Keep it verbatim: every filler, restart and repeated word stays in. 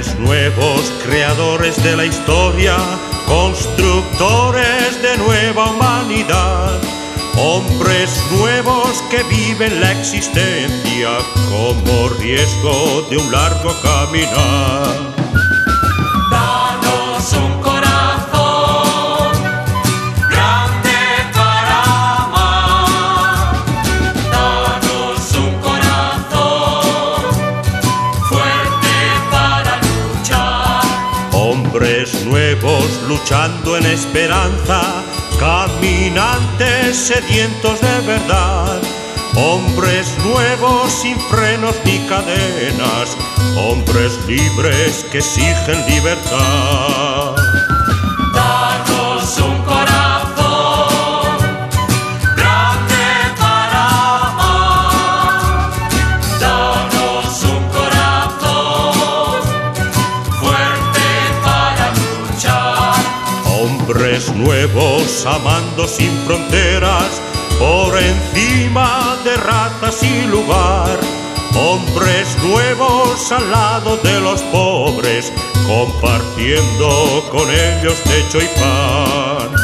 Hombres nuevos, creadores de la historia, constructores de nueva humanidad. Hombres nuevos que viven la existencia como riesgo de un largo caminar. Danos un corazón grande para amar. Danos un corazón fuerte para luchar. Hombres nuevos luchando en esperanza, caminantes sedientos de verdad. Hombres nuevos sin frenos ni cadenas, hombres libres que exigen libertad. Danos un corazón grande para amar. Danos un corazón fuerte para luchar. Hombres nuevos amando sin fronteras, por encima de razas y lugar. Hombres nuevos al lado de los pobres, compartiendo con ellos techo y pan.